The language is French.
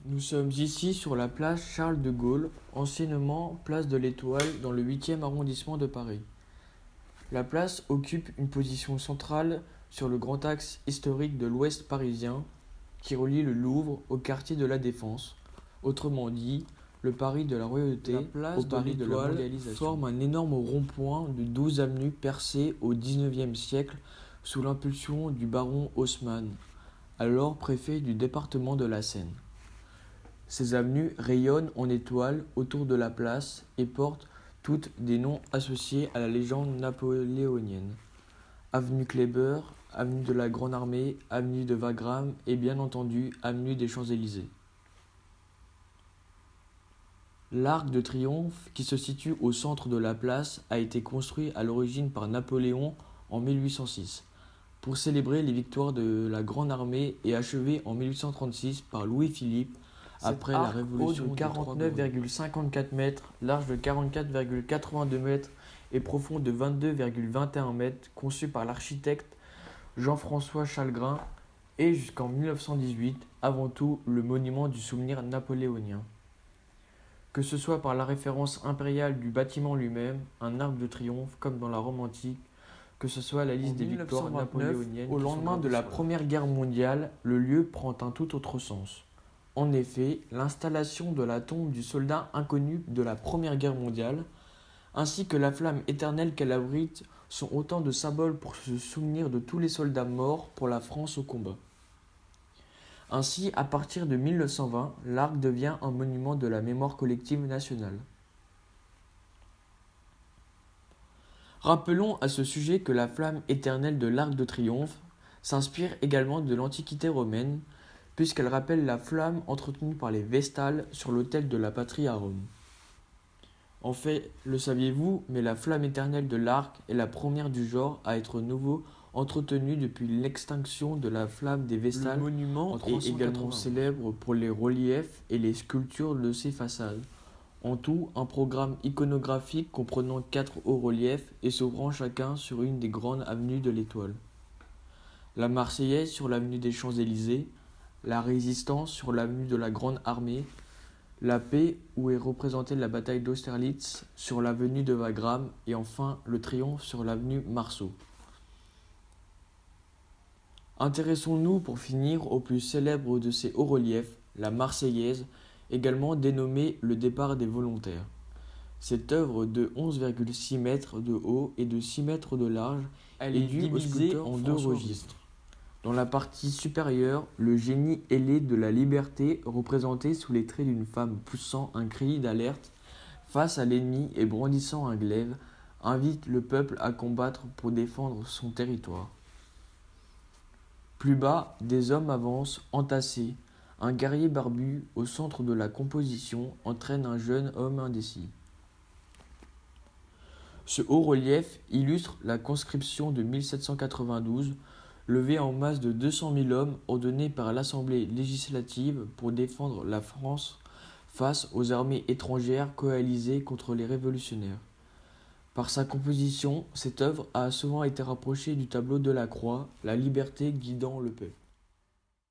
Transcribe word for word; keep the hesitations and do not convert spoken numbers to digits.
Nous sommes ici sur la place Charles de Gaulle, anciennement place de l'Étoile, dans le huitième arrondissement de Paris. La place occupe une position centrale sur le grand axe historique de l'Ouest parisien qui relie le Louvre au quartier de la Défense. Autrement dit, le Paris de la royauté, La place au de Paris de la l'Étoile mondialisation, forme un énorme rond-point de douze avenues percées au dix-neuvième siècle sous l'impulsion du baron Haussmann, alors préfet du département de la Seine. Ces avenues rayonnent en étoiles autour de la place et portent toutes des noms associés à la légende napoléonienne. Avenue Kléber, avenue de la Grande Armée, avenue de Wagram et bien entendu avenue des Champs-Élysées. L'Arc de Triomphe, qui se situe au centre de la place, a été construit à l'origine par Napoléon en mille huit cent six pour célébrer les victoires de la Grande Armée et achevé en mille huit cent trente-six par Louis-Philippe après la Révolution. Haut de quarante-neuf virgule cinquante-quatre mètres, large de quarante-quatre virgule quatre-vingt-deux mètres et profond de vingt-deux virgule vingt et un mètres, conçu par l'architecte Jean-François Chalgrin, et jusqu'en mille neuf cent dix-huit, avant tout le monument du souvenir napoléonien. Que ce soit par la référence impériale du bâtiment lui-même, un arc de triomphe comme dans la Rome antique, que ce soit la liste des victoires napoléoniennes. Au lendemain de la Première Guerre mondiale, le lieu prend un tout autre sens. En effet, l'installation de la tombe du soldat inconnu de la Première Guerre mondiale, ainsi que la flamme éternelle qu'elle abrite, sont autant de symboles pour se souvenir de tous les soldats morts pour la France au combat. Ainsi, à partir de mille neuf cent vingt, l'arc devient un monument de la mémoire collective nationale. Rappelons à ce sujet que la flamme éternelle de l'Arc de Triomphe s'inspire également de l'Antiquité romaine, puisqu'elle rappelle la flamme entretenue par les Vestales sur l'autel de la patrie à Rome. En fait, le saviez-vous, mais la flamme éternelle de l'arc est la première du genre à être nouveau entretenue depuis l'extinction de la flamme des Vestales. Le monument est également célèbre pour les reliefs et les sculptures de ses façades. En tout, un programme iconographique comprenant quatre hauts reliefs et s'ouvrant chacun sur une des grandes avenues de l'Étoile. La Marseillaise sur l'avenue des Champs-Élysées, la Résistance sur l'avenue de la Grande Armée, la Paix où est représentée la bataille d'Austerlitz sur l'avenue de Wagram et enfin le Triomphe sur l'avenue Marceau. Intéressons-nous pour finir au plus célèbre de ces hauts reliefs, la Marseillaise, également dénommée le départ des volontaires. Cette œuvre de onze virgule six mètres de haut et de six mètres de large Elle est, est divisée en deux registres. Dans la partie supérieure, le génie ailé de la liberté, représenté sous les traits d'une femme poussant un cri d'alerte face à l'ennemi et brandissant un glaive, invite le peuple à combattre pour défendre son territoire. Plus bas, des hommes avancent, entassés. Un guerrier barbu, au centre de la composition, entraîne un jeune homme indécis. Ce haut relief illustre la conscription de mille sept cent quatre-vingt-douze, levée en masse de deux cent mille hommes ordonnés par l'Assemblée législative pour défendre la France face aux armées étrangères coalisées contre les révolutionnaires. Par sa composition, cette œuvre a souvent été rapprochée du tableau de la Croix, la liberté guidant le peuple.